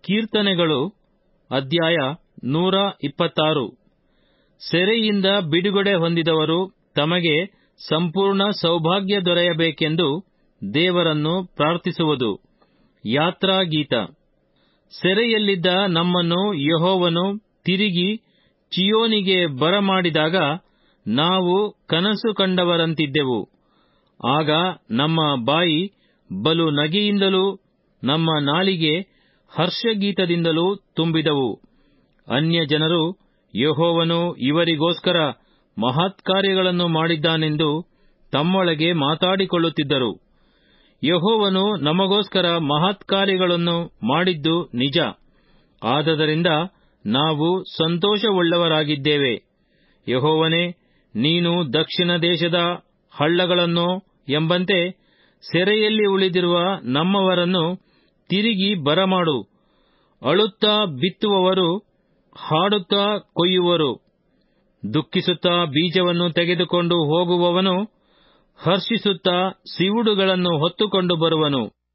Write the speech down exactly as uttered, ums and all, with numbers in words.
ಕೀರ್ತನೆಗಳು ಅಧ್ಯಾಯ ನೂರ ಇಪ್ಪತ್ತಾರು. ಸೆರೆಯಿಂದ ಬಿಡುಗಡೆ ಹೊಂದಿದವರು ತಮಗೆ ಸಂಪೂರ್ಣ ಸೌಭಾಗ್ಯ ದೊರೆಯಬೇಕೆಂದು ದೇವರನ್ನು ಪ್ರಾರ್ಥಿಸುವುದು. ಯಾತ್ರಾಗೀತ. ಸೆರೆಯಲ್ಲಿದ್ದ ನಮ್ಮನ್ನು ಯೆಹೋವನು ತಿರುಗಿ ಚೀಯೋನಿಗೆ ಬರಮಾಡಿದಾಗ ನಾವು ಕನಸು ಕಂಡವರಂತಿದ್ದೆವು. ಆಗ ನಮ್ಮ ಬಾಯಿ ಬಲು ನಗೆಯಿಂದಲೂ ನಮ್ಮ ನಾಲಿಗೆ ಹರ್ಷಗೀತದಿಂದಲೂ ತುಂಬಿದವು. ಅನ್ಯಜನರು ಯೆಹೋವನು ಇವರಿಗೋಸ್ಕರ ಮಹತ್ಕಾರ್ಯಗಳನ್ನು ಮಾಡಿದ್ದಾನೆಂದು ತಮ್ಮೊಳಗೆ ಮಾತಾಡಿಕೊಳ್ಳುತ್ತಿದ್ದರು. ಯೆಹೋವನು ನಮಗೋಸ್ಕರ ಮಹತ್ಕಾರ್ಯಗಳನ್ನು ಮಾಡಿದ್ದು ನಿಜ. ಆದದರಿಂದ ನಾವು ಸಂತೋಷವುಳ್ಳವರಾಗಿದ್ದೇವೆ. ಯೆಹೋವನೇ, ನೀನು ದಕ್ಷಿಣ ದೇಶದ ಹಳ್ಳಗಳನ್ನೋ ಎಂಬಂತೆ ಸೆರೆಯಲ್ಲಿ ಉಳಿದಿರುವ ನಮ್ಮವರನ್ನು ತಿರುಗಿ ಬರಮಾಡು. ಅಳುತ್ತಾ ಬಿತ್ತುವವರು ಹಾಡುತ್ತಾ ಕೊಯ್ಯುವರು. ದುಃಖಿಸುತ್ತಾ ಬೀಜವನ್ನು ತೆಗೆದುಕೊಂಡು ಹೋಗುವವನು ಹರ್ಷಿಸುತ್ತಾ ಸಿವುಡುಗಳನ್ನು ಹೊತ್ತುಕೊಂಡು ಬರುವನು.